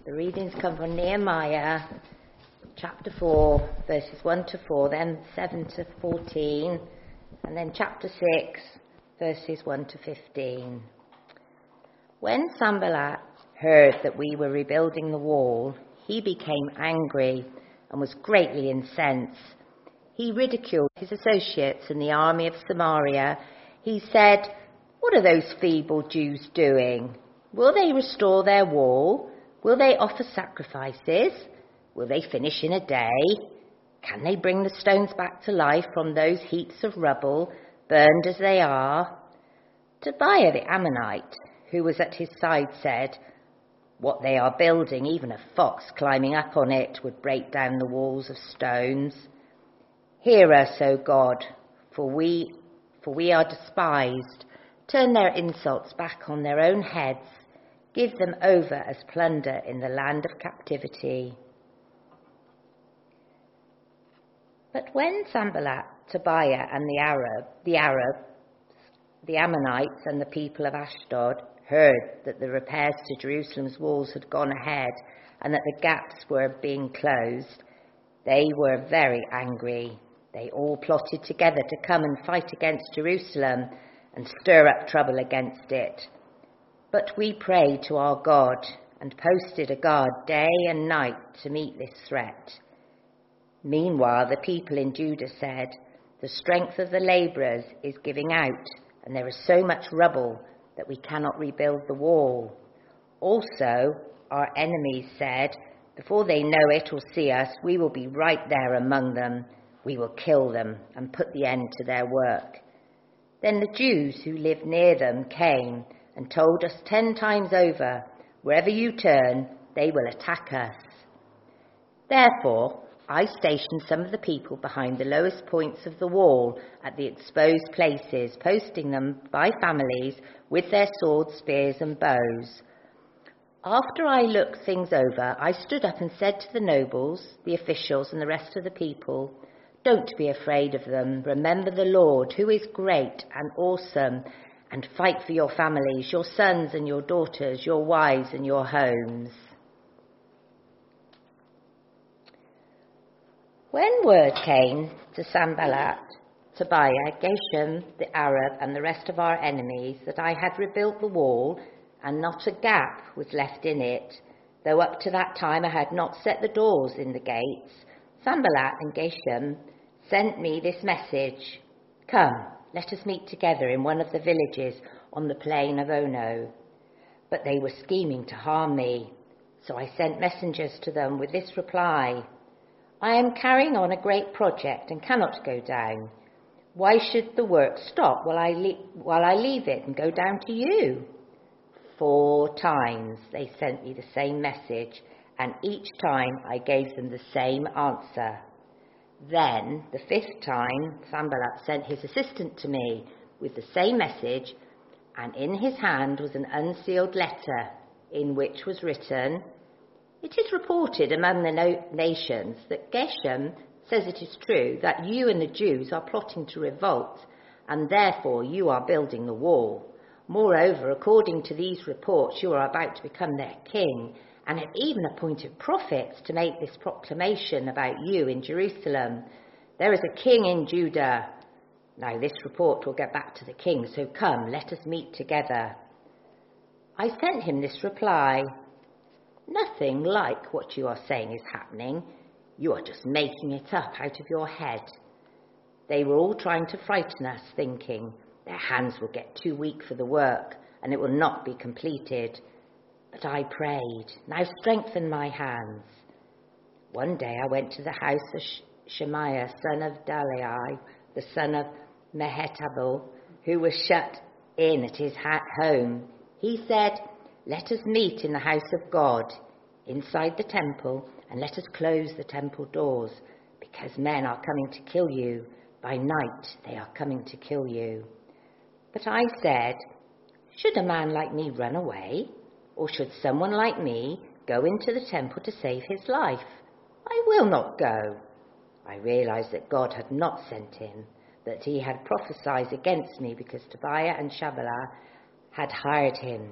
The readings come from Nehemiah chapter 4, verses 1 to 4, then 7 to 14, and then chapter 6, verses 1 to 15. When Sanballat heard that we were rebuilding the wall, he became angry and was greatly incensed. He ridiculed his associates in the army of Samaria. He said, "What are those feeble Jews doing? Will they restore their wall? Will they offer sacrifices? Will they finish in a day? Can they bring the stones back to life from those heaps of rubble, burned as they are?" Tobiah the Ammonite, who was at his side, said, "What they are building, even a fox climbing up on it would break down the walls of stones. Hear us, O God, for we are despised. Turn their insults back on their own heads. Give them over as plunder in the land of captivity." But when Sanballat, Tobiah and the Ammonites and the people of Ashdod heard that the repairs to Jerusalem's walls had gone ahead and that the gaps were being closed, they were very angry. They all plotted together to come and fight against Jerusalem and stir up trouble against it. But we prayed to our God and posted a guard day and night to meet this threat. Meanwhile, the people in Judah said, "The strength of the labourers is giving out, and there is so much rubble that we cannot rebuild the wall." Also, our enemies said, "Before they know it or see us, we will be right there among them. We will kill them and put the end to their work." Then the Jews who lived near them came and told us 10 times over, "Wherever you turn, they will attack us." Therefore, I stationed some of the people behind the lowest points of the wall at the exposed places, posting them by families with their swords, spears and bows. After I looked things over, I stood up and said to the nobles, the officials and the rest of the people, "Don't be afraid of them. Remember the Lord, who is great and awesome, and fight for your families, your sons and your daughters, your wives and your homes." When word came to Sanballat, Tobiah, Geshem the Arab and the rest of our enemies that I had rebuilt the wall and not a gap was left in it, though up to that time I had not set the doors in the gates, Sanballat and Geshem sent me this message: "Come, let us meet together in one of the villages on the plain of Ono." But they were scheming to harm me, so I sent messengers to them with this reply: "I am carrying on a great project and cannot go down. Why should the work stop while I leave it and go down to you?" 4 times they sent me the same message, and each time I gave them the same answer. Then, the 5th time, Sanballat sent his assistant to me with the same message, and in his hand was an unsealed letter in which was written, "It is reported among the nations that Geshem says it is true that you and the Jews are plotting to revolt, and therefore you are building the wall. Moreover, according to these reports, you are about to become their king, and have even appointed prophets to make this proclamation about you in Jerusalem. There is a king in Judah. Now this report will get back to the king, so come, let us meet together." I sent him this reply: "Nothing like what you are saying is happening. You are just making it up out of your head." They were all trying to frighten us, thinking their hands will get too weak for the work and it will not be completed. But I prayed, "Now strengthen my hands." One day I went to the house of Shemaiah, son of Dalai, the son of Mehetabel, who was shut in at his home. He said, "Let us meet in the house of God, inside the temple, and let us close the temple doors, because men are coming to kill you. By night they are coming to kill you." But I said, "Should a man like me run away? Or should someone like me go into the temple to save his life? I will not go." I realized that God had not sent him, that he had prophesied against me because Tobiah and Sanballat had hired him.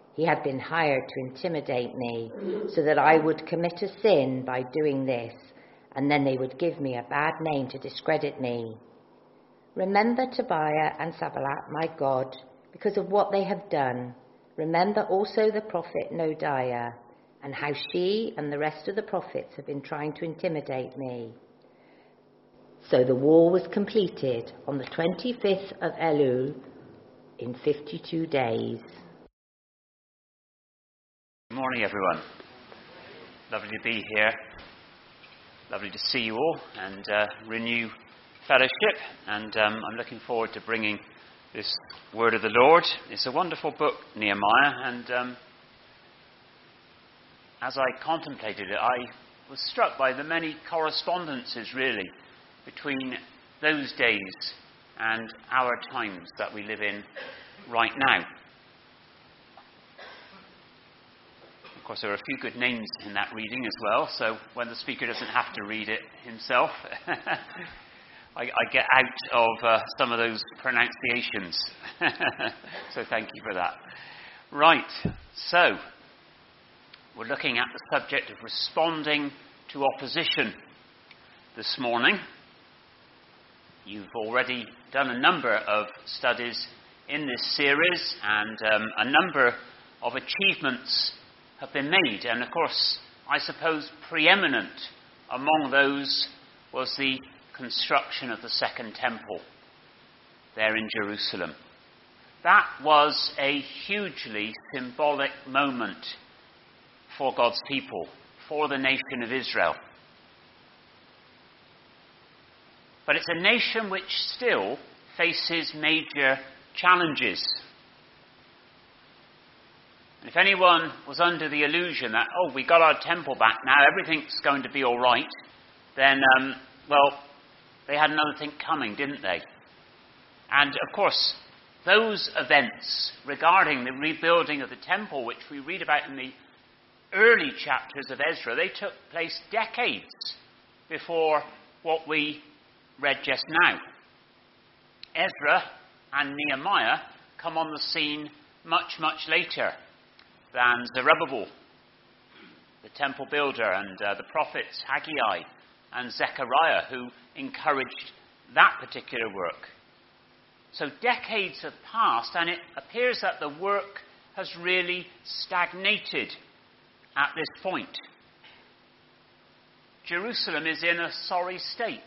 He had been hired to intimidate me so that I would commit a sin by doing this, and then they would give me a bad name to discredit me. Remember Tobiah and Sanballat, my God, because of what they have done. Remember also the prophet Noadiah, and how she and the rest of the prophets have been trying to intimidate me. So the wall was completed on the 25th of Elul in 52 days. Good morning, everyone. Lovely to be here. Lovely to see you all and renew fellowship. And I'm looking forward to bringing this word of the Lord. It's a wonderful book, Nehemiah, and as I contemplated it, I was struck by the many correspondences, really, between those days and our times that we live in right now. Of course, there are a few good names in that reading as well, so when the speaker doesn't have to read it himself, I get out of some of those pronunciations. So thank you for that. Right, so we're looking at the subject of responding to opposition this morning. You've already done a number of studies in this series, and a number of achievements have been made. And of course, I suppose preeminent among those was the construction of the Second Temple there in Jerusalem. That was a hugely symbolic moment for God's people, for the nation of Israel. But it's a nation which still faces major challenges. And if anyone was under the illusion that, we got our temple back now, everything's going to be all right, then, they had another thing coming, didn't they? And, of course, those events regarding the rebuilding of the temple, which we read about in the early chapters of Ezra, they took place decades before what we read just now. Ezra and Nehemiah come on the scene much, much later than Zerubbabel, the temple builder, and the prophets Haggai and Zechariah, who encouraged that particular work. So decades have passed, and it appears that the work has really stagnated at this point. Jerusalem is in a sorry state.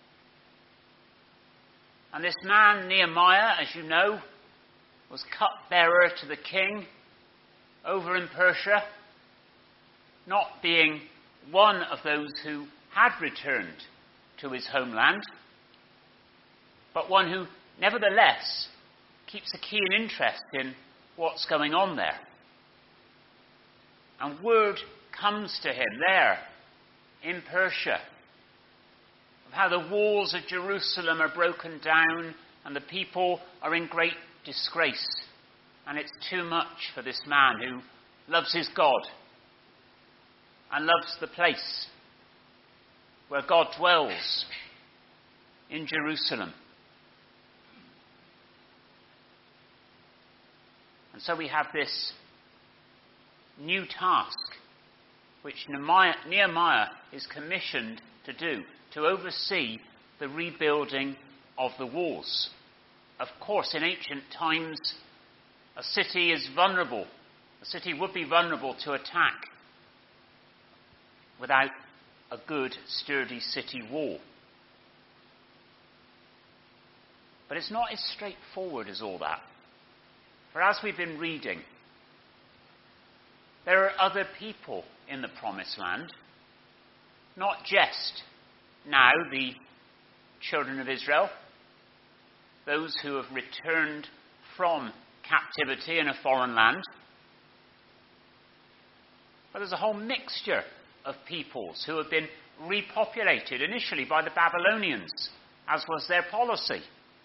And this man, Nehemiah, as you know, was cupbearer to the king over in Persia, not being one of those who had returned to his homeland, but one who nevertheless keeps a keen interest in what's going on there. And word comes to him there in Persia of how the walls of Jerusalem are broken down and the people are in great disgrace. And it's too much for this man who loves his God and loves the place where God dwells in Jerusalem. And so we have this new task which Nehemiah is commissioned to do, to oversee the rebuilding of the walls. Of course, in ancient times, a city is vulnerable. A city would be vulnerable to attack without a good, sturdy city wall. But it's not as straightforward as all that. For as we've been reading, there are other people in the Promised Land, not just now the children of Israel, those who have returned from captivity in a foreign land, but there's a whole mixture of peoples who have been repopulated initially by the Babylonians, as was their policy.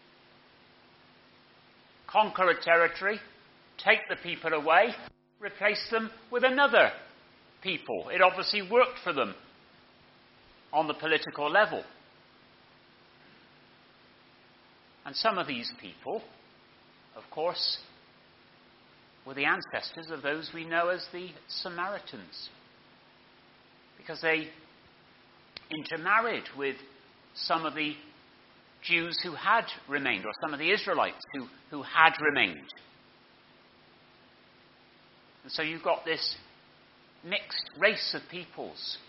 Conquer a territory, take the people away, replace them with another people. It obviously worked for them on the political level. And some of these people, of course, were the ancestors of those we know as the Samaritans, because they intermarried with some of the Jews who had remained, or some of the Israelites who had remained. And so you've got this mixed race of peoples.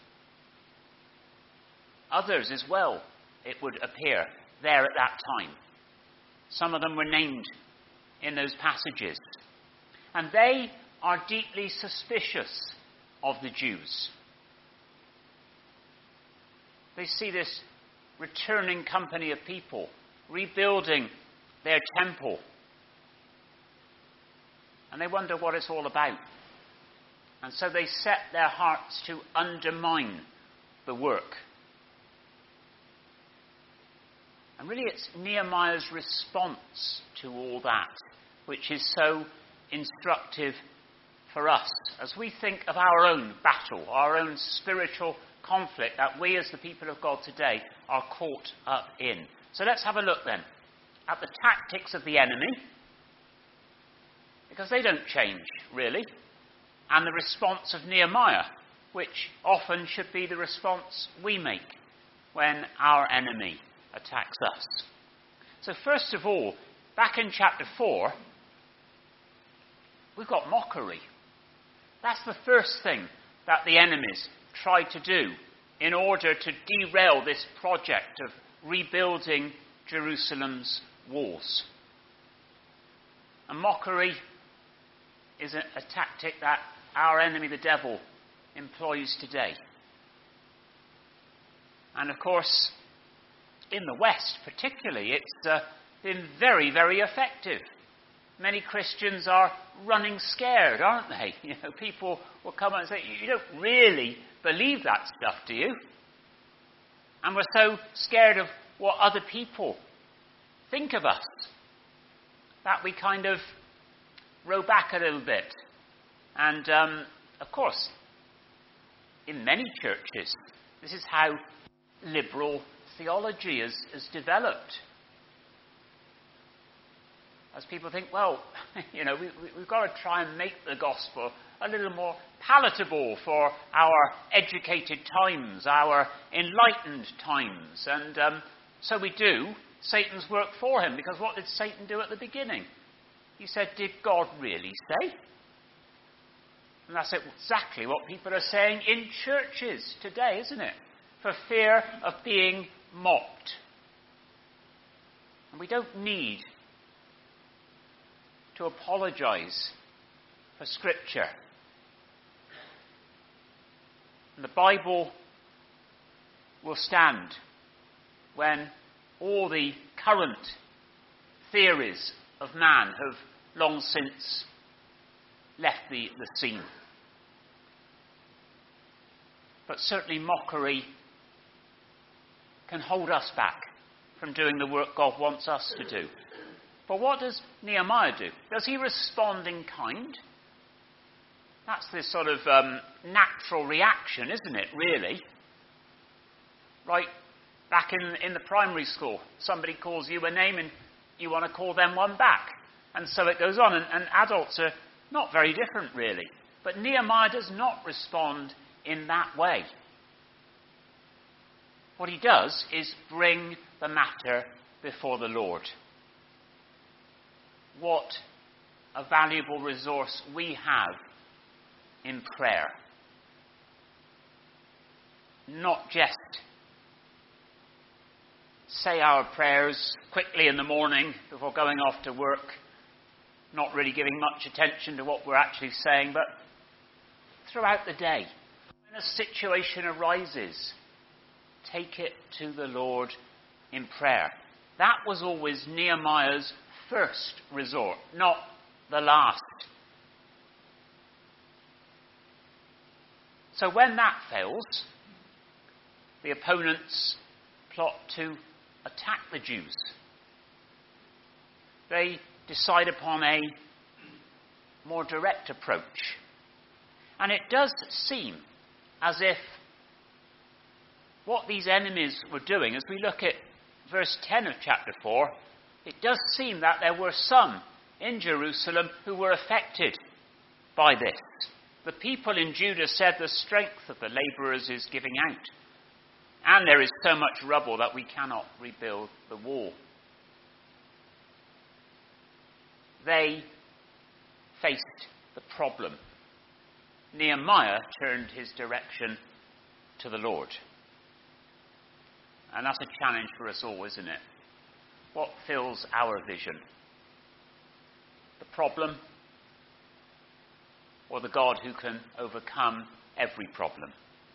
Others as well, it would appear, there at that time. Some of them were named in those passages. And they are deeply suspicious of the Jews. They see this returning company of people, rebuilding their temple. And they wonder what it's all about. And so they set their hearts to undermine the work. And really it's Nehemiah's response to all that which is so instructive for us as we think of our own battle, our own spiritual conflict that we as the people of God today are caught up in. So let's have a look then at the tactics of the enemy, because they don't change really, and the response of Nehemiah, which often should be the response we make when our enemy attacks us. So first of all, back in chapter 4, we've got mockery. That's the first thing that the enemies tried to do in order to derail this project of rebuilding Jerusalem's walls. And mockery is a tactic that our enemy, the devil, employs today. And of course, in the West particularly, it's been very, very effective. Many Christians are running scared, aren't they? You know, people will come and say, you don't really believe that stuff, do you? And we're so scared of what other people think of us that we kind of row back a little bit. And, of course, in many churches, this is how liberal theology is developed. As people think, well, you know, we've got to try and make the gospel a little more palatable for our educated times, our enlightened times. And so we do Satan's work for him, because what did Satan do at the beginning? He said, did God really say? And that's exactly what people are saying in churches today, isn't it? For fear of being mocked. And we don't need to apologise for Scripture. And the Bible will stand when all the current theories of man have long since left the scene. But certainly mockery can hold us back from doing the work God wants us to do. But what does Nehemiah do? Does he respond in kind? That's this sort of natural reaction, isn't it, really? Right back in the primary school, somebody calls you a name and you want to call them one back. And so it goes on, and adults are not very different, really. But Nehemiah does not respond in that way. What he does is bring the matter before the Lord. What a valuable resource we have in prayer. Not just say our prayers quickly in the morning before going off to work, not really giving much attention to what we're actually saying, but throughout the day. When a situation arises, take it to the Lord in prayer. That was always Nehemiah's first resort, not the last. So when that fails, the opponents plot to attack the Jews. They decide upon a more direct approach. And it does seem as if what these enemies were doing, as we look at verse 10 of chapter 4, it does seem that there were some in Jerusalem who were affected by this. The people in Judah said, the strength of the labourers is giving out, and there is so much rubble that we cannot rebuild the wall. They faced the problem. Nehemiah turned his direction to the Lord. And that's a challenge for us all, isn't it? What fills our vision? The problem, or the God who can overcome every problem?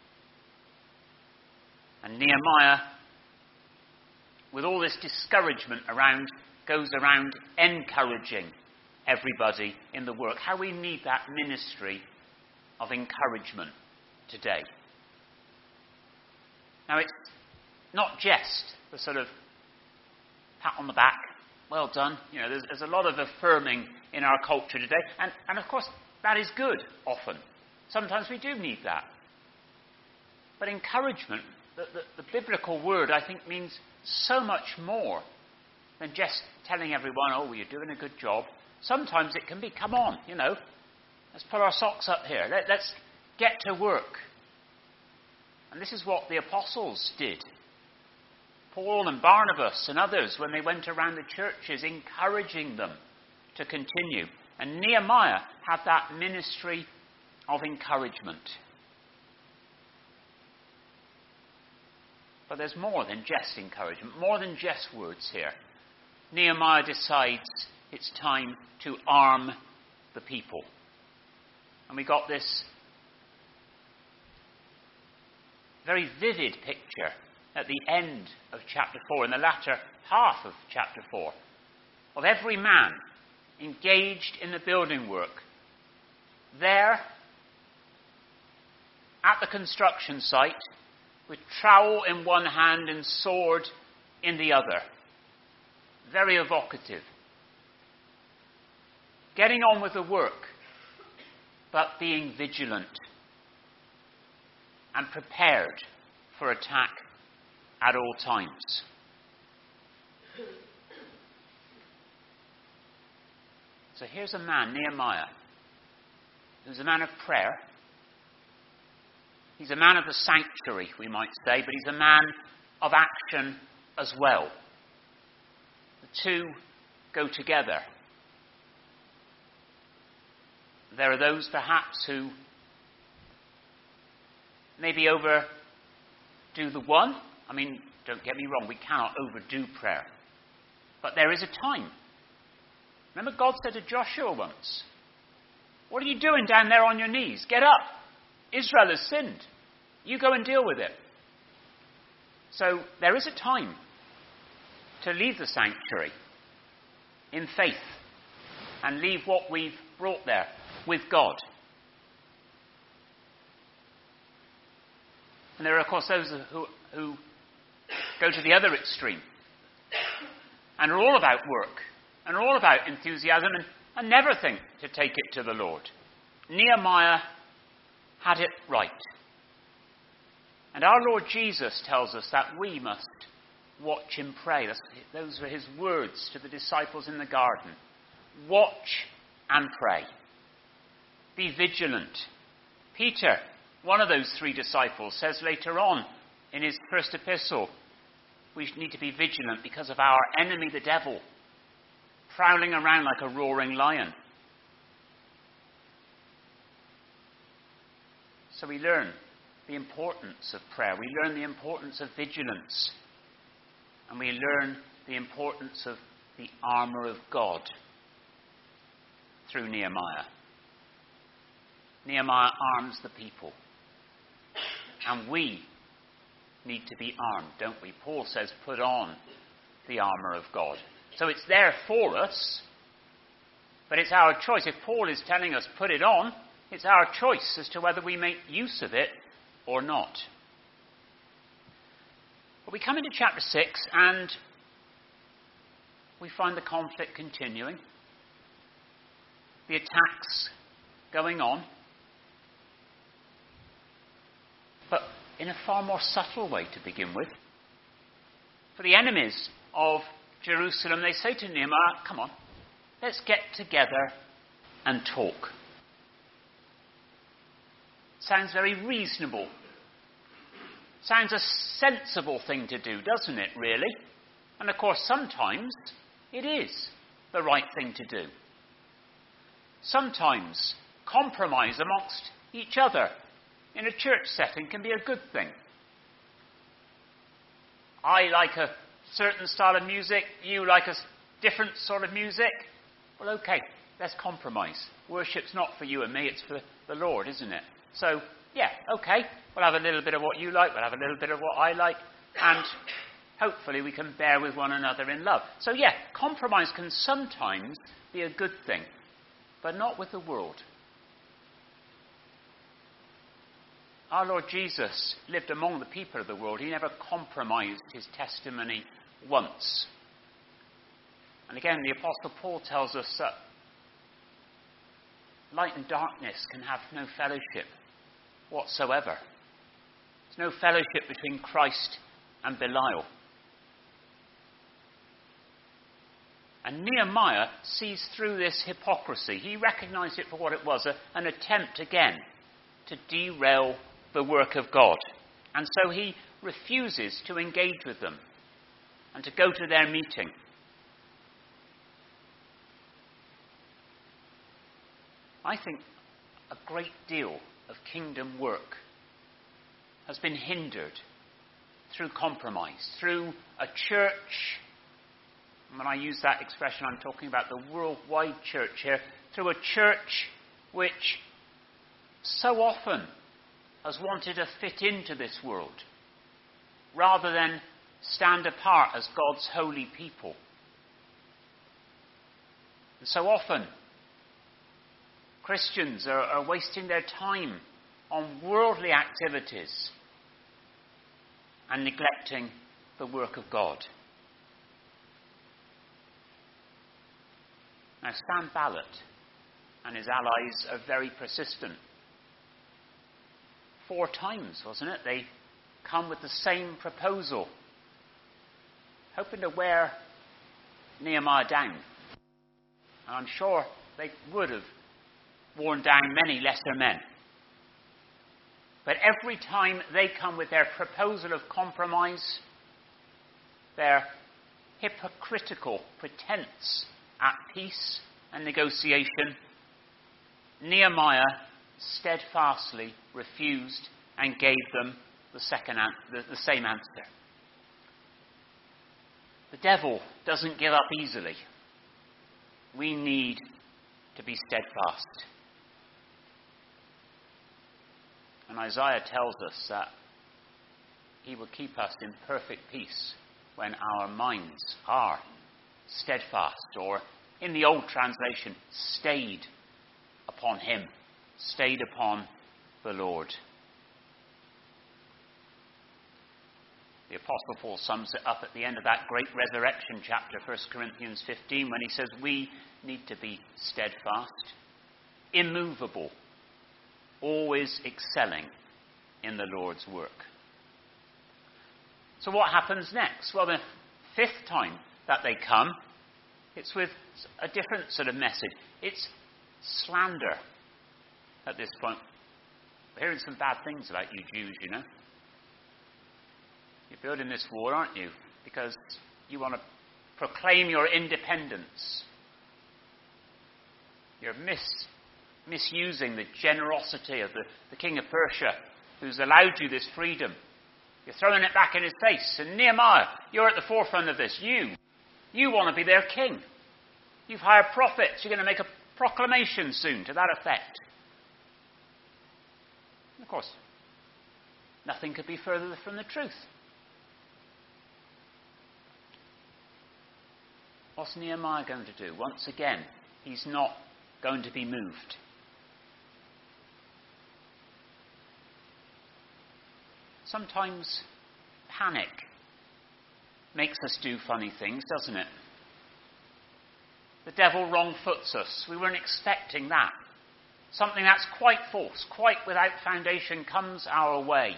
And Nehemiah, with all this discouragement around, goes around encouraging everybody in the work. How we need that ministry of encouragement today. Now, it's not just the sort of pat on the back, well done. You know, there's a lot of affirming in our culture today. And of course, that is good often. Sometimes we do need that. But encouragement, the biblical word, I think, means so much more than just telling everyone, oh, well, you're doing a good job. Sometimes it can be, come on, you know, let's put our socks up here. Let's get to work. And this is what the apostles did. Paul and Barnabas and others, when they went around the churches, encouraging them to continue. And Nehemiah had that ministry of encouragement. But there's more than just encouragement, more than just words here. Nehemiah decides it's time to arm the people. And we got this very vivid picture at the end of chapter 4, in the latter half of chapter 4, of every man engaged in the building work, there at the construction site, with trowel in one hand and sword in the other. Very evocative. Getting on with the work, but being vigilant and prepared for attack at all times. So here's a man, Nehemiah, who's a man of prayer. He's a man of the sanctuary, we might say, but he's a man of action as well. The two go together. There are those perhaps who maybe overdo the one. I mean, don't get me wrong, we cannot overdo prayer. But there is a time. Remember, God said to Joshua once, what are you doing down there on your knees? Get up. Israel has sinned. You go and deal with it. So there is a time to leave the sanctuary in faith and leave what we've brought there with God. And there are, of course, those who go to the other extreme and are all about work and are all about enthusiasm and never think to take it to the Lord. Nehemiah had it right. And our Lord Jesus tells us that we must watch and pray. Those were his words to the disciples in the garden. Watch and pray. Be vigilant. Peter, one of those three disciples, says later on in his first epistle, we need to be vigilant because of our enemy, the devil, prowling around like a roaring lion. So we learn the importance of prayer. We learn the importance of vigilance. And we learn the importance of the armour of God through Nehemiah. Nehemiah arms the people. And we need to be armed, don't we? Paul says, put on the armour of God. So it's there for us, but it's our choice. If Paul is telling us, put it on, it's our choice as to whether we make use of it or not. But we come into chapter 6 and we find the conflict continuing, the attacks going on, but in a far more subtle way to begin with. For the enemies of Jerusalem, they say to Nehemiah, come on, let's get together and talk. Sounds very reasonable. Sounds a sensible thing to do, doesn't it, really? And of course, sometimes it is the right thing to do. Sometimes compromise amongst each other in a church setting can be a good thing. I like a certain style of music, you like a different sort of music. Well, okay, let's compromise. Worship's not for you and me, it's for the Lord, isn't it? So, yeah, okay, we'll have a little bit of what you like, we'll have a little bit of what I like, and hopefully we can bear with one another in love. So, yeah, compromise can sometimes be a good thing, but not with the world. Our Lord Jesus lived among the people of the world. He never compromised his testimony once. And again, the Apostle Paul tells us that light and darkness can have no fellowship whatsoever. There's no fellowship between Christ and Belial. And Nehemiah sees through this hypocrisy. He recognized it for what it was, an attempt again to derail the work of God. And so he refuses to engage with them and to go to their meeting. I think a great deal of kingdom work has been hindered through compromise, through a church. When I use that expression, I'm talking about the worldwide church here, through a church which so often has wanted to fit into this world, rather than stand apart as God's holy people. And so often, Christians are wasting their time on worldly activities and neglecting the work of God. Now, Sanballat and his allies are very persistent. 4 times, wasn't it? They come with the same proposal, hoping to wear Nehemiah down. And I'm sure they would have worn down many lesser men. But every time they come with their proposal of compromise, their hypocritical pretense at peace and negotiation, Nehemiah steadfastly refused and gave them the same answer. The devil doesn't give up easily. We need to be steadfast. And Isaiah tells us that he will keep us in perfect peace when our minds are steadfast, or in the old translation, stayed upon him, stayed upon the Lord. The Apostle Paul sums it up at the end of that great resurrection chapter, 1 Corinthians 15, when he says we need to be steadfast, immovable, always excelling in the Lord's work. So what happens next? Well, the 5th time that they come, it's with a different sort of message. It's slander at this point. We're hearing some bad things about you Jews, you know. You're building this wall, aren't you? Because you want to proclaim your independence. You're misusing the generosity of the king of Persia, who's allowed you this freedom. You're throwing it back in his face. And Nehemiah, you're at the forefront of this. You want to be their king. You've hired prophets. You're going to make a proclamation soon to that effect. And of course, nothing could be further from the truth. What's Nehemiah going to do? Once again, he's not going to be moved. Sometimes panic makes us do funny things, doesn't it? The devil wrong-foots us. We weren't expecting that. Something that's quite false, quite without foundation, comes our way.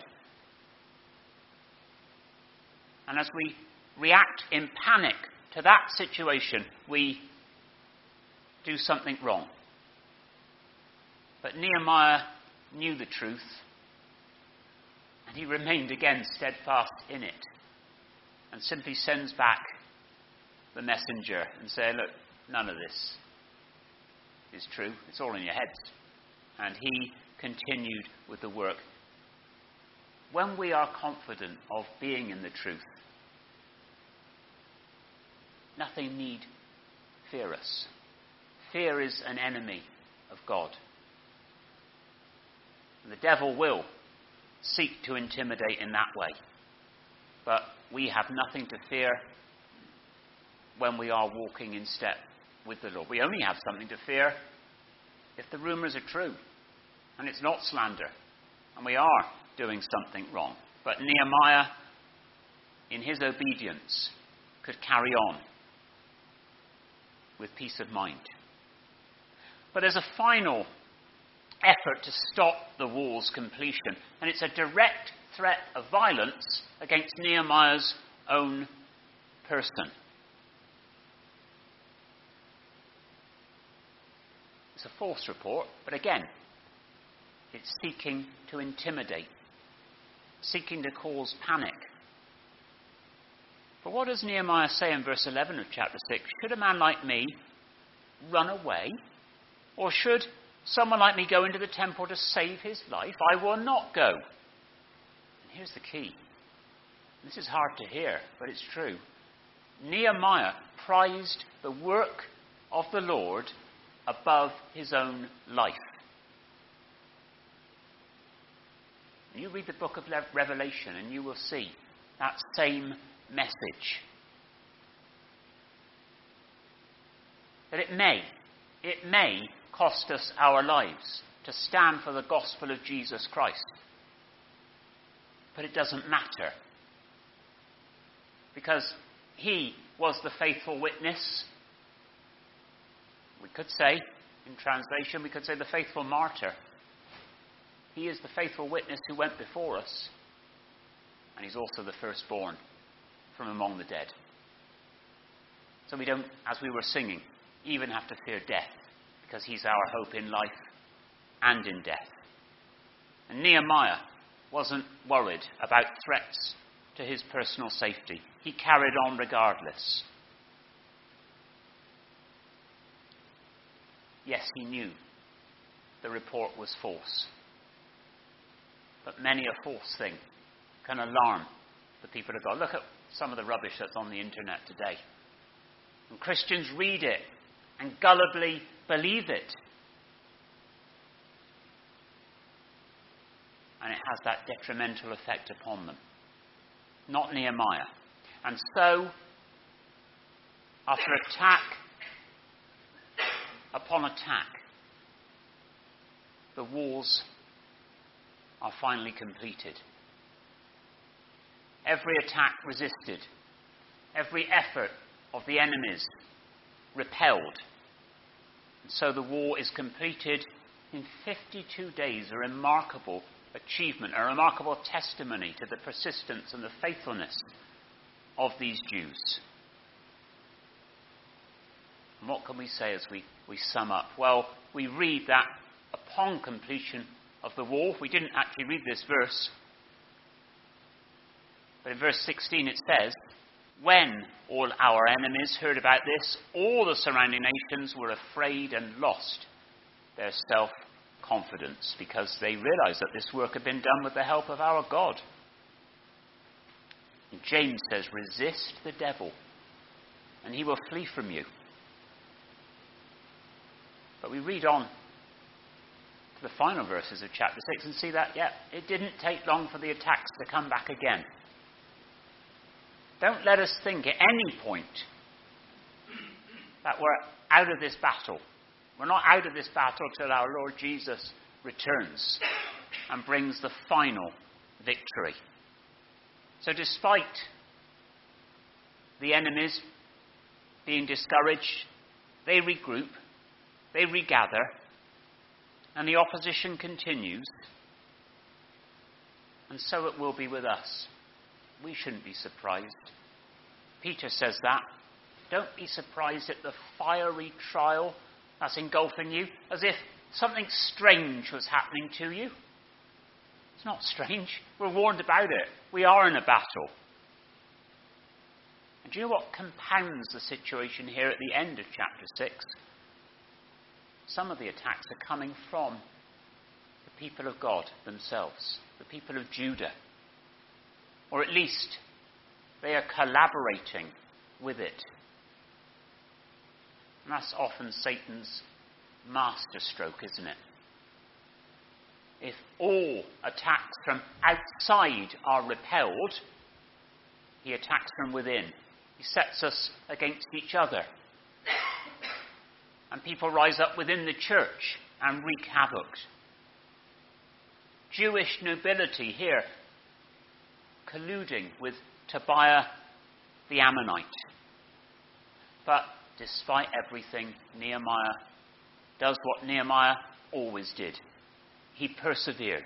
And as we react in panic to that situation, we do something wrong. But Nehemiah knew the truth, and he remained again steadfast in it, and simply sends back the messenger and says, look, none of this is true. It's all in your heads. And he continued with the work. When we are confident of being in the truth, nothing need fear us. Fear is an enemy of God. And the devil will seek to intimidate in that way. But we have nothing to fear when we are walking in step with the Lord. We only have something to fear if the rumours are true and it's not slander and we are doing something wrong. But Nehemiah, in his obedience, could carry on with peace of mind. But there's a final effort to stop the wall's completion, and it's a direct threat of violence against Nehemiah's own person. It's a false report, but again, it's seeking to intimidate, seeking to cause panic. But what does Nehemiah say in verse 11 of chapter 6? Should a man like me run away? Or should someone like me go into the temple to save his life? I will not go. And here's the key. This is hard to hear, but it's true. Nehemiah prized the work of the Lord above his own life. You read the book of Revelation and you will see that same message. That it may cost us our lives to stand for the gospel of Jesus Christ. But it doesn't matter. Because he was the faithful witness. We could say, in translation, we could say the faithful martyr. He is the faithful witness who went before us. And he's also the firstborn from among the dead. So we don't, as we were singing, even have to fear death, because he's our hope in life and in death. And Nehemiah wasn't worried about threats to his personal safety. He carried on regardless. Yes, he knew the report was false. But many a false thing can alarm the people of God. Look at some of the rubbish that's on the internet today. And Christians read it and gullibly believe it. And it has that detrimental effect upon them. Not Nehemiah. And so, after attack upon attack, the walls are finally completed. Every attack resisted. Every effort of the enemies repelled. And so the war is completed in 52 days, a remarkable achievement, a remarkable testimony to the persistence and the faithfulness of these Jews. And what can we say as we sum up? Well, we read that upon completion of the war, we didn't actually read this verse, but in verse 16 it says, when all our enemies heard about this, all the surrounding nations were afraid and lost their self-confidence, because they realized that this work had been done with the help of our God. And James says, resist the devil, and he will flee from you. But we read on to the final verses of chapter 6 and see that, it didn't take long for the attacks to come back again. Don't let us think at any point that we're out of this battle. We're not out of this battle till our Lord Jesus returns and brings the final victory. So despite the enemies being discouraged, they regroup, they regather, and the opposition continues. And so it will be with us. We shouldn't be surprised. Peter says that. Don't be surprised at the fiery trial that's engulfing you, as if something strange was happening to you. It's not strange. We're warned about it. We are in a battle. And do you know what compounds the situation here at the end of chapter 6? Some of the attacks are coming from the people of God themselves, the people of Judah. Or at least they are collaborating with it. And that's often Satan's masterstroke, isn't it? If all attacks from outside are repelled, he attacks from within. He sets us against each other. And people rise up within the church and wreak havoc. Jewish nobility here colluding with Tobiah the Ammonite. But despite everything, Nehemiah does what Nehemiah always did. He persevered.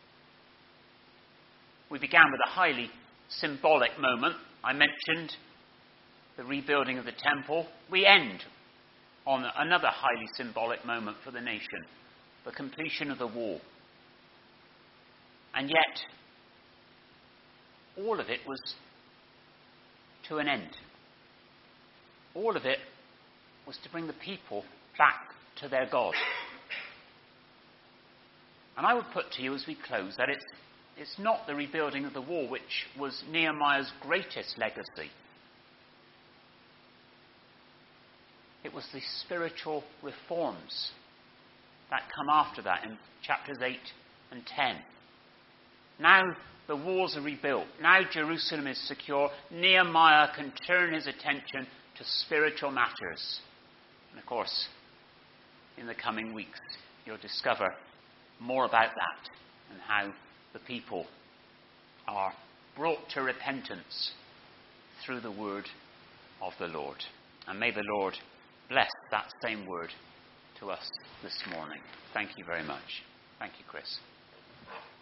We began with a highly symbolic moment. I mentioned the rebuilding of the temple. We end on another highly symbolic moment for the nation, the completion of the wall. And yet, all of it was to an end. All of it was to bring the people back to their God. And I would put to you as we close that it's not the rebuilding of the wall which was Nehemiah's greatest legacy. It was the spiritual reforms that come after that in chapters 8 and 10. Now the walls are rebuilt. Now Jerusalem is secure. Nehemiah can turn his attention to spiritual matters. And of course, in the coming weeks, you'll discover more about that and how the people are brought to repentance through the word of the Lord. And may the Lord bless that same word to us this morning. Thank you very much. Thank you, Chris.